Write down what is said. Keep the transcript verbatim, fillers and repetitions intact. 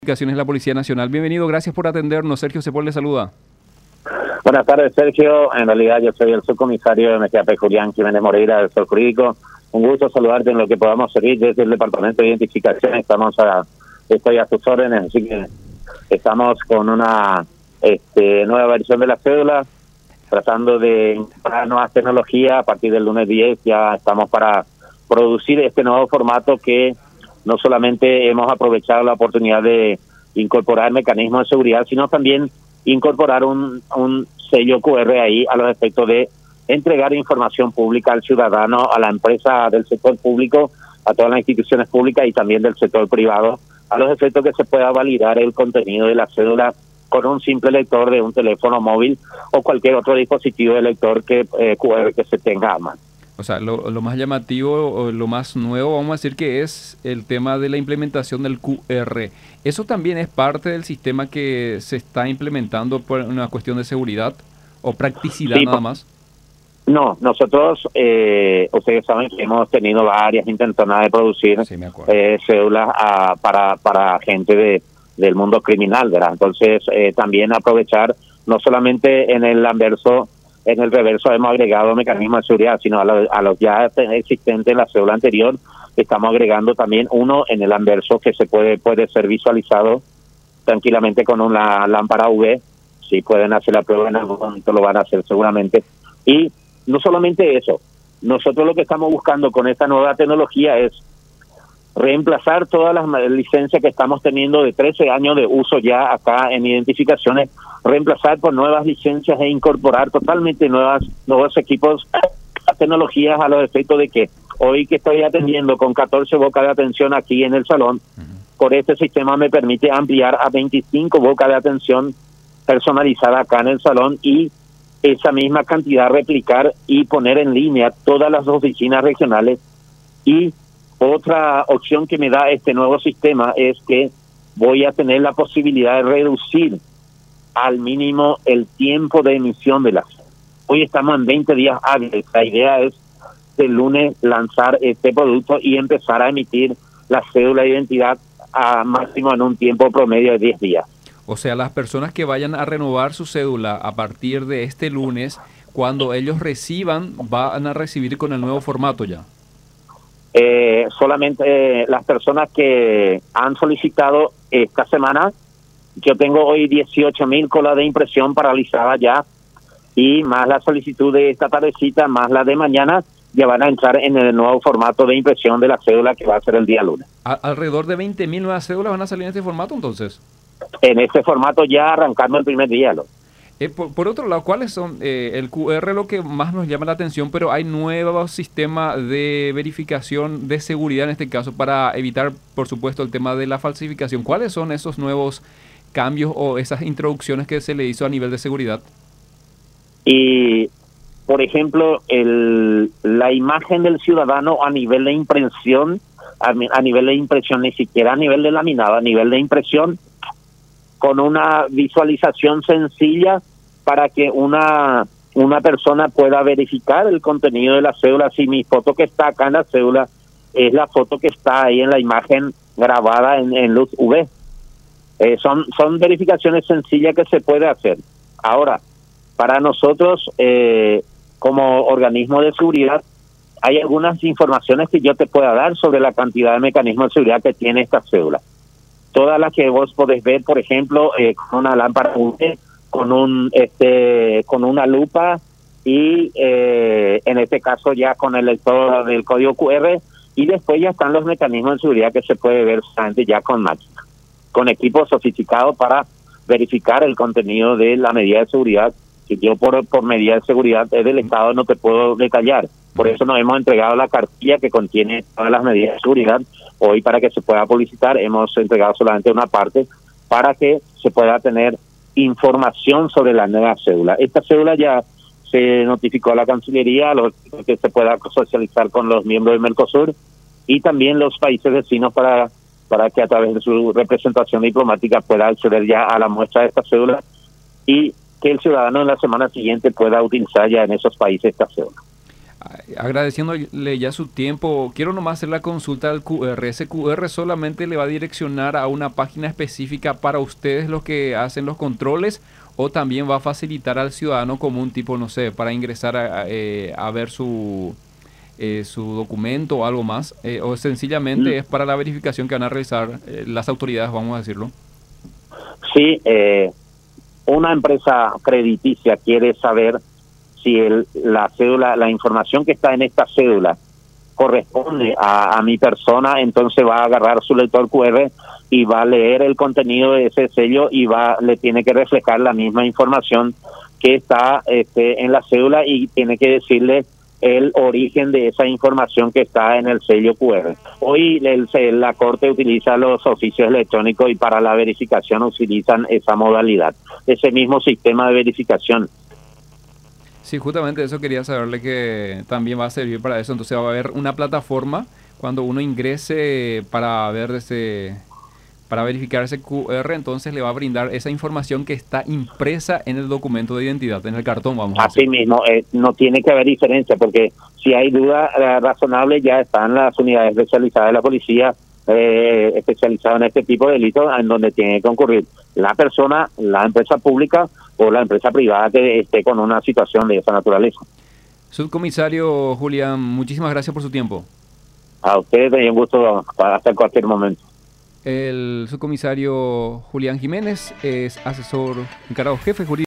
Comunicaciones de la Policía Nacional. Bienvenido, gracias por atendernos. Sergio Cepol le saluda. Buenas tardes, Sergio. En realidad yo soy el subcomisario de M G A P Julián Jiménez Moreira del Sol Jurídico. Un gusto saludarte en lo que podamos seguir desde el Departamento de Identificación. Estamos a, estoy a tus órdenes, así que estamos con una este, nueva versión de la cédula, tratando de incorporar nuevas tecnologías. A partir del lunes diez ya estamos para producir este nuevo formato que no solamente hemos aprovechado la oportunidad de incorporar mecanismos de seguridad, sino también incorporar un, un sello Q R ahí a los efectos de entregar información pública al ciudadano, a la empresa del sector público, a todas las instituciones públicas y también del sector privado, a los efectos que se pueda validar el contenido de la cédula con un simple lector de un teléfono móvil o cualquier otro dispositivo de lector que eh, Q R que se tenga a mano. O sea, lo, lo más llamativo o lo más nuevo, vamos a decir que es el tema de la implementación del Q R. ¿Eso también es parte del sistema que se está implementando por una cuestión de seguridad o practicidad Sí, nada más? No, nosotros, eh, ustedes saben que hemos tenido varias intentonas de producir Sí, me acuerdo. eh, cédulas a, para, para gente de, del mundo criminal, ¿verdad? Entonces, eh, también aprovechar, no solamente en el anverso, en el reverso hemos agregado mecanismos de seguridad, sino a, lo, a los ya existentes en la cédula anterior, estamos agregando también uno en el anverso que se puede puede ser visualizado tranquilamente con una lámpara U V. Si pueden hacer la prueba en algún momento lo van a hacer seguramente. Y no solamente eso, nosotros lo que estamos buscando con esta nueva tecnología es reemplazar todas las licencias que estamos teniendo de trece años de uso ya acá en identificaciones, reemplazar por nuevas licencias e incorporar totalmente nuevas nuevos equipos, tecnologías a los efectos de que hoy que estoy atendiendo con catorce bocas de atención aquí en el salón, uh-huh. por este sistema me permite ampliar a veinticinco bocas de atención personalizada acá en el salón y esa misma cantidad replicar y poner en línea todas las oficinas regionales. Y otra opción que me da este nuevo sistema es que voy a tener la posibilidad de reducir al mínimo el tiempo de emisión de las. Hoy estamos en veinte días hábiles. La idea es el lunes lanzar este producto y empezar a emitir la cédula de identidad a máximo en un tiempo promedio de diez días. O sea, las personas que vayan a renovar su cédula a partir de este lunes, cuando ellos reciban, van a recibir con el nuevo formato ya. Eh, solamente eh, las personas que han solicitado esta semana, yo tengo hoy dieciocho mil colas de impresión paralizadas ya, y más la solicitud de esta tardecita, más la de mañana, ya van a entrar en el nuevo formato de impresión de la cédula que va a ser el día lunes. ¿A alrededor de veinte mil nuevas cédulas van a salir en este formato entonces? En este formato ya arrancando el primer día. ¿no? Eh, por, por otro lado, ¿cuáles son? Eh, el Q R lo que más nos llama la atención, pero hay nuevos sistemas de verificación de seguridad en este caso para evitar, por supuesto, el tema de la falsificación. ¿Cuáles son esos nuevos cambios o esas introducciones que se le hizo a nivel de seguridad? Y, por ejemplo, el, la imagen del ciudadano a nivel de impresión, a, a nivel de impresión, ni siquiera a nivel de laminado, a nivel de impresión, con una visualización sencilla para que una una persona pueda verificar el contenido de la cédula. Si mi foto que está acá en la cédula es la foto que está ahí en la imagen grabada en, en luz U V. Eh, son, son verificaciones sencillas que se puede hacer. Ahora, para nosotros, eh, como organismo de seguridad, hay algunas informaciones que yo te pueda dar sobre la cantidad de mecanismos de seguridad que tiene esta cédula. Todas las que vos podés ver, por ejemplo, eh, con una lámpara U V, con un este con una lupa y eh, en este caso ya con el lector del código Q R, y después ya están los mecanismos de seguridad que se puede ver solamente ya con máquina, con equipos sofisticados para verificar el contenido de la medida de seguridad. Si yo por, por medida de seguridad del Estado no te puedo detallar. Por eso nos hemos entregado la cartilla que contiene todas las medidas de seguridad. Hoy, para que se pueda publicitar, hemos entregado solamente una parte para que se pueda tener información sobre la nueva cédula. Esta cédula ya se notificó a la Cancillería, lo que se pueda socializar con los miembros del Mercosur y también los países vecinos para, para que a través de su representación diplomática pueda acceder ya a la muestra de esta cédula y que el ciudadano en la semana siguiente pueda utilizar ya en esos países esta cédula. Agradeciéndole ya su tiempo, quiero nomás hacer la consulta del Q R. ¿Ese Q R solamente le va a direccionar a una página específica para ustedes los que hacen los controles o también va a facilitar al ciudadano común tipo, no sé, para ingresar a, a, eh, a ver su, eh, su documento o algo más? Eh, ¿O sencillamente es para la verificación que van a realizar eh, las autoridades, vamos a decirlo? Sí, eh, una empresa crediticia quiere saber si el, la cédula, la información que está en esta cédula corresponde a, a mi persona, entonces va a agarrar su lector Q R y va a leer el contenido de ese sello y va le tiene que reflejar la misma información que está este, en la cédula y tiene que decirle el origen de esa información que está en el sello Q R. Hoy el, la Corte utiliza los oficios electrónicos y para la verificación utilizan esa modalidad, ese mismo sistema de verificación. Sí, justamente eso quería saberle, que también va a servir para eso. Entonces va a haber una plataforma cuando uno ingrese para ver ese, para verificar ese Q R, entonces le va a brindar esa información que está impresa en el documento de identidad, en el cartón, vamos a decir. Así mismo, eh, no tiene que haber diferencia, porque si hay duda eh, razonable, ya están las unidades especializadas de la policía eh, especializadas en este tipo de delitos, en donde tiene que concurrir la persona, la empresa pública o la empresa privada que esté con una situación de esa naturaleza. Subcomisario Julián, muchísimas gracias por su tiempo. A ustedes, un gusto para hasta cualquier momento. El subcomisario Julián Jiménez es asesor encargado jefe jurídico